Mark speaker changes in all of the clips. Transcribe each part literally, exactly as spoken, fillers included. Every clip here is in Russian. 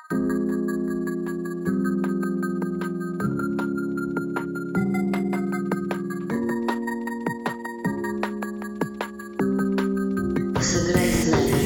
Speaker 1: Сыграй с нами.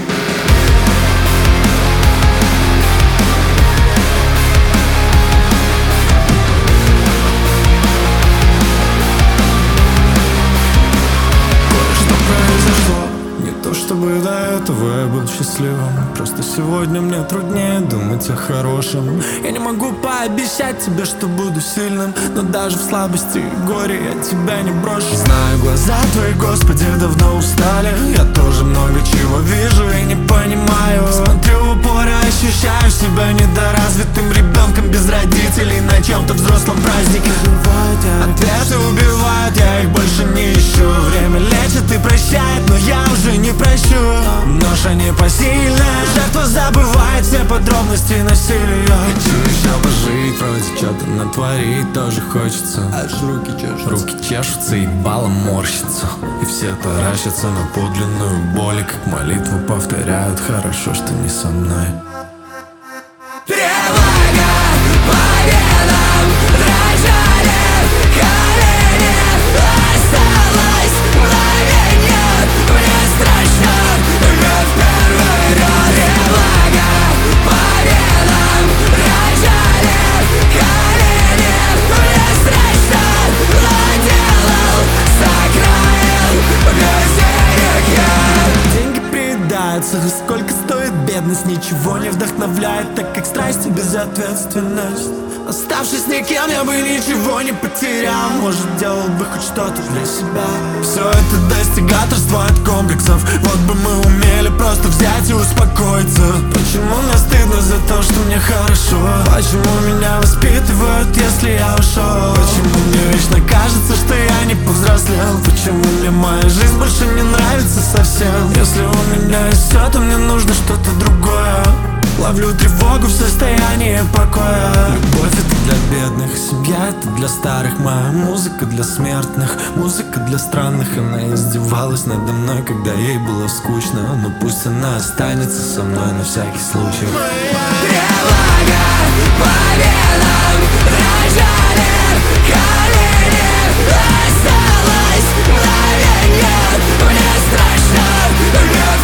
Speaker 2: Чтобы до этого я был счастливым. Просто сегодня мне труднее думать о хорошем. Я не могу пообещать тебе, что буду сильным, но даже в слабости и горе я тебя не брошу. Знаю, глаза твои, Господи, давно устали. Я тоже много чего вижу и не понимаю. Смотрю в упор и ощущаю себя недоразвитым ребенком без родителей на чем-то взрослом празднике. Ответы убивают, я их больше не ищу. Время лечит и прощает, но я уже не прощу. Ноша непосильная, жертва забывает все подробности насилия. Хочу еще пожить, вроде что-то натворить тоже хочется. Аж руки чешутся, руки чешутся и балом морщится. И все таращатся на подлинную боль, и как молитву повторяют: хорошо, что не со мной.
Speaker 3: Тревога по венам дрожали колени. Осталось мгновенье, мне страшно, как в первый раз. Тревога по венам дрожали колени. Мне страшно, наделал сакраин газерик я.
Speaker 2: Деньги приедаются, сколько стоит бедность, ничего не вдохновляет, так как страсть и безответственность. Оставшись никем, я бы ничего не потерял. Может, делал бы хоть что-то для себя. Все это достигаторство от комплексов. Вот бы мы умели просто взять и успокоиться. Почему мне стыдно за то, что мне хорошо? Почему меня воспитывают, если я ушел? Почему мне вечно кажется, что я не повзрослел? Почему мне моя жизнь больше не нравится совсем? Если у меня есть все, то мне нужно что-то другое. Ловлю тревогу в состоянии покоя. Любовь — это для бедных, семья — это для старых. Моя музыка для смертных, музыка для странных. Она издевалась надо мной, когда ей было скучно. Но пусть она останется со мной на всякий случай.
Speaker 3: Тревога по венам дрожали колени. Осталось мгновенье, мне страшно, как